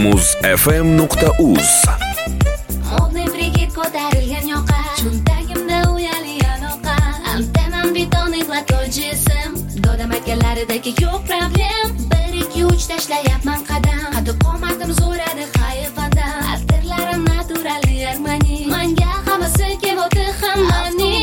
muzfm.uz. Modniy brigit ko'tarilgan yoqa, cho'ntagimda uyali aloqa. Antenam betonik latoji ism, dodam akalaridagi yo'q problem. 1, 2, 3 tashlayapman qadam, qad qomatim zo'radi hayvondan. Arterlarim natural germani, menga hammasi keldi hammani.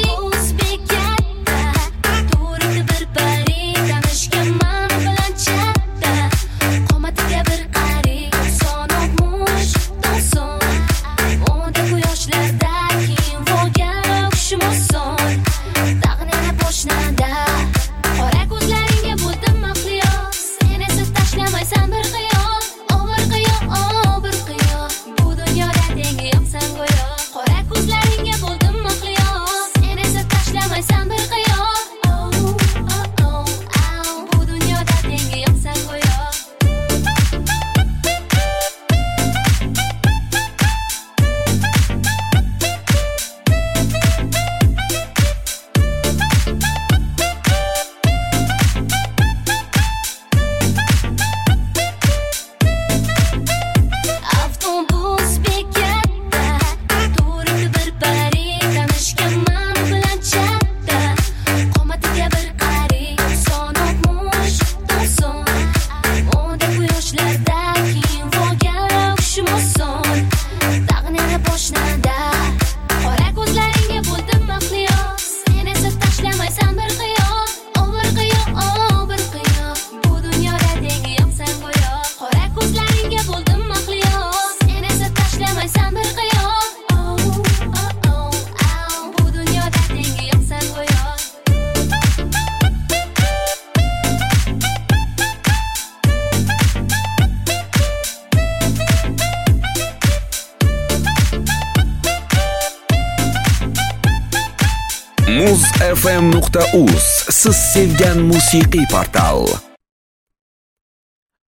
muzfm.uz. Siz sevgan musiqiy portal.